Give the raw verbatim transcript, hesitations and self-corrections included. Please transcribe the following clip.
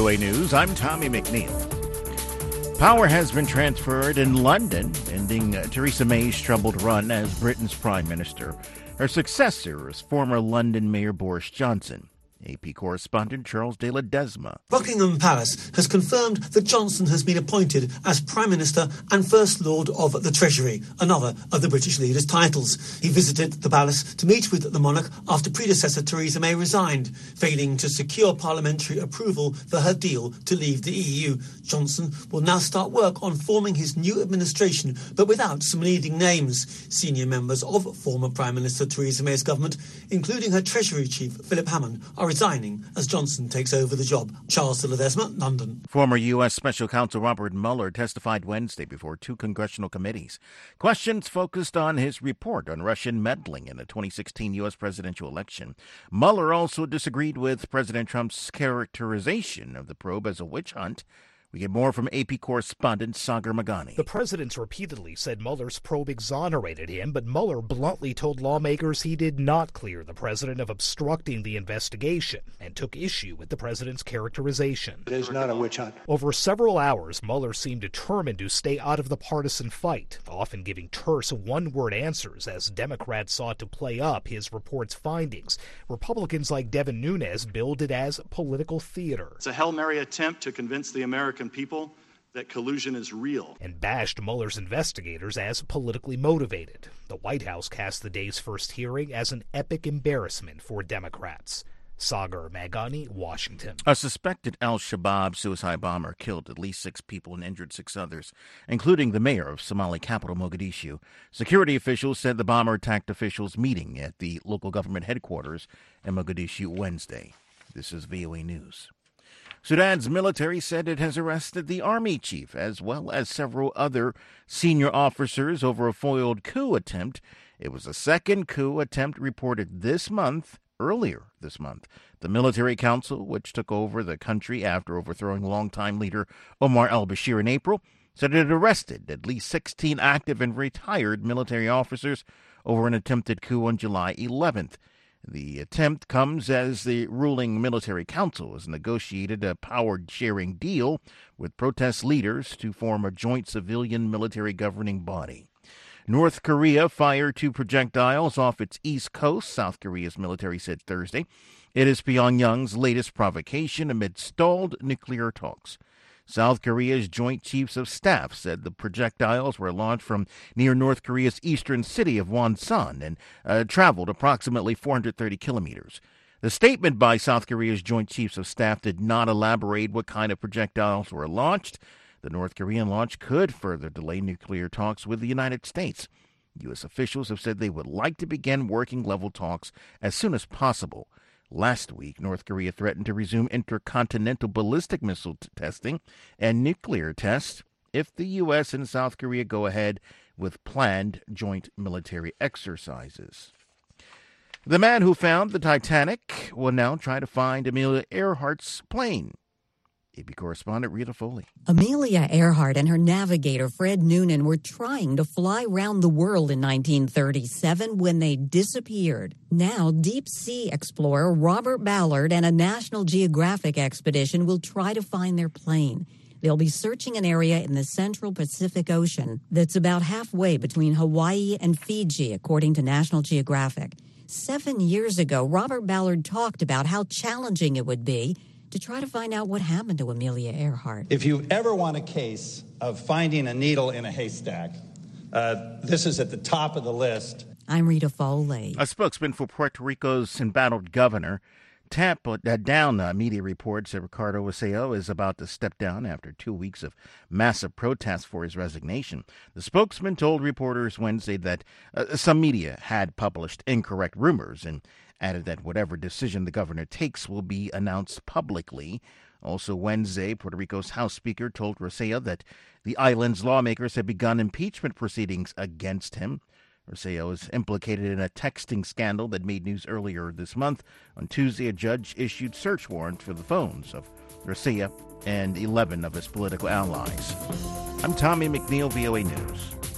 A News, I'm Tommy McNeil. Power has been transferred in London, ending Theresa May's troubled run as Britain's Prime Minister. Her successor is former London Mayor Boris Johnson. A P correspondent Charles de Ledesma. Buckingham Palace has confirmed that Johnson has been appointed as Prime Minister and First Lord of the Treasury, another of the British leader's titles. He visited the palace to meet with the monarch after predecessor Theresa May resigned, failing to secure parliamentary approval for her deal to leave the E U. Johnson will now start work on forming his new administration, but without some leading names. Senior members of former Prime Minister Theresa May's government, including her Treasury Chief Philip Hammond, are resigning as Johnson takes over the job. Charles de Ledesma, London. Former U S. Special Counsel Robert Mueller testified Wednesday before two congressional committees. Questions focused on his report on Russian meddling in the twenty sixteen U S presidential election. Mueller also disagreed with President Trump's characterization of the probe as a witch hunt. We get more from A P correspondent Sagar Magani. The president's repeatedly said Mueller's probe exonerated him, but Mueller bluntly told lawmakers he did not clear the president of obstructing the investigation and took issue with the president's characterization. It is not a witch hunt. Over several hours, Mueller seemed determined to stay out of the partisan fight, often giving terse one-word answers as Democrats sought to play up his report's findings. Republicans like Devin Nunes billed it as political theater. It's a Hail Mary attempt to convince the American people that collusion is real. And bashed Mueller's investigators as politically motivated. The White House cast the day's first hearing as an epic embarrassment for Democrats. Sagar Magani, Washington. A suspected al-Shabaab suicide bomber killed at least six people and injured six others, including the mayor of Somali capital Mogadishu. Security officials said the bomber attacked officials meeting at the local government headquarters in Mogadishu Wednesday. This is V O A News. Sudan's military said it has arrested the army chief as well as several other senior officers over a foiled coup attempt. It was the second coup attempt reported this month, earlier this month. The military council, which took over the country after overthrowing longtime leader Omar al-Bashir in April, said it arrested at least sixteen active and retired military officers over an attempted coup on July eleventh. The attempt comes as the ruling military council has negotiated a power-sharing deal with protest leaders to form a joint civilian-military governing body. North Korea fired two projectiles off its east coast, South Korea's military said Thursday. It is Pyongyang's latest provocation amid stalled nuclear talks. South Korea's Joint Chiefs of Staff said the projectiles were launched from near North Korea's eastern city of Wonsan and uh, traveled approximately four hundred thirty kilometers. The statement by South Korea's Joint Chiefs of Staff did not elaborate what kind of projectiles were launched. The North Korean launch could further delay nuclear talks with the United States. U S officials have said they would like to begin working-level talks as soon as possible. Last week, North Korea threatened to resume intercontinental ballistic missile t- testing and nuclear tests if the U S and South Korea go ahead with planned joint military exercises. The man who found the Titanic will now try to find Amelia Earhart's plane. A P correspondent Rita Foley. Amelia Earhart and her navigator Fred Noonan were trying to fly round the world in nineteen thirty-seven when they disappeared. Now, deep-sea explorer Robert Ballard and a National Geographic expedition will try to find their plane. They'll be searching an area in the central Pacific Ocean that's about halfway between Hawaii and Fiji, according to National Geographic. Seven years ago, Robert Ballard talked about how challenging it would be to try to find out what happened to Amelia Earhart. If you ever want a case of finding a needle in a haystack, uh, this is at the top of the list. I'm Rita Foley. A spokesman for Puerto Rico's embattled governor tamped uh, down uh, media reports that Ricardo Rossello is about to step down after two weeks of massive protests for his resignation. The spokesman told reporters Wednesday that uh, some media had published incorrect rumors and added that whatever decision the governor takes will be announced publicly. Also Wednesday, Puerto Rico's House Speaker told Rossello that the island's lawmakers had begun impeachment proceedings against him. Rossello is implicated in a texting scandal that made news earlier this month. On Tuesday, a judge issued search warrants for the phones of Rossello and eleven of his political allies. I'm Tommy McNeil, V O A News.